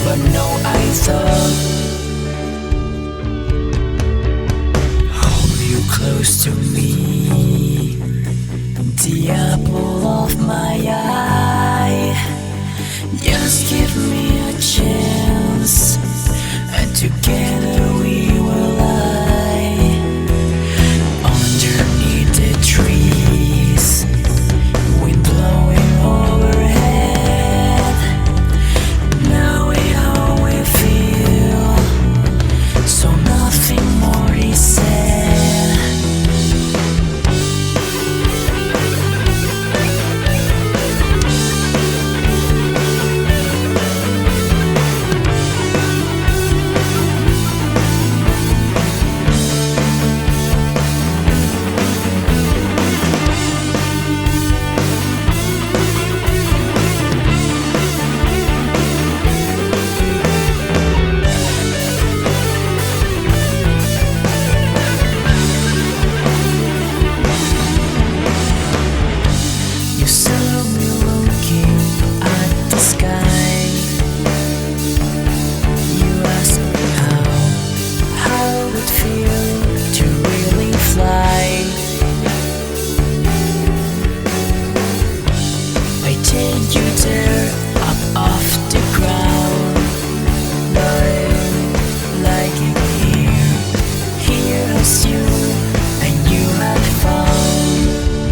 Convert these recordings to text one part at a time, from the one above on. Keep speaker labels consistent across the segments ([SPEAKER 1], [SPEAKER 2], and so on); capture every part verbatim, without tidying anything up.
[SPEAKER 1] But no, I thought hold you close to me, the apple of my eye. Just give me a chance, and together we will lie underneath the trees, wind blowing overhead, knowing how we feel, so nothing more is said. You tear up off the ground, lying like it here. Here is you, and you have found.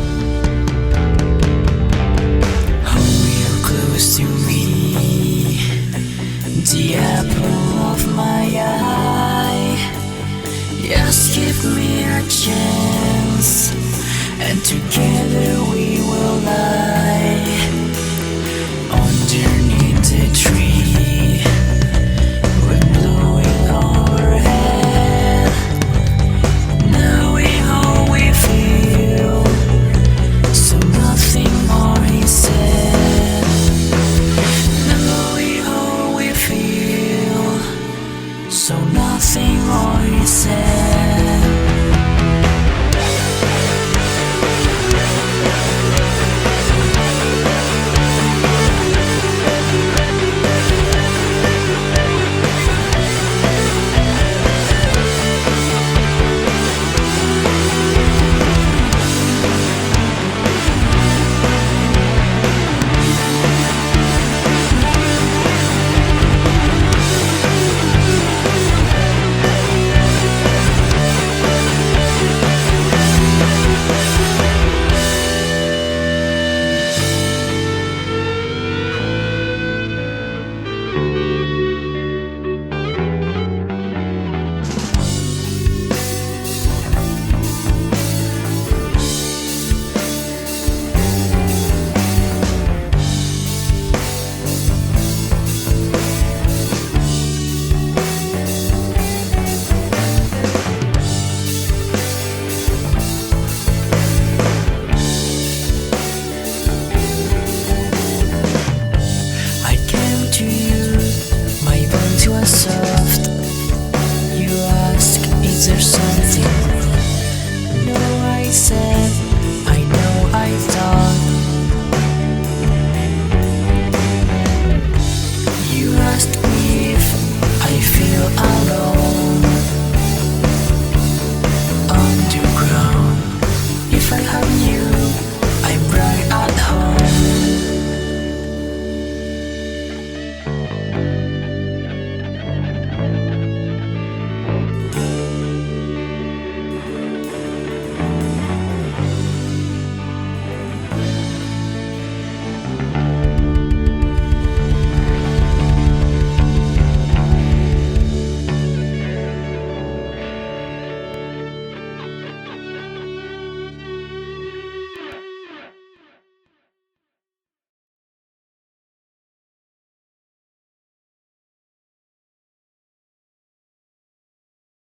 [SPEAKER 1] Hold you close to me, the apple of my eye. Just give me a chance, and together we will lie.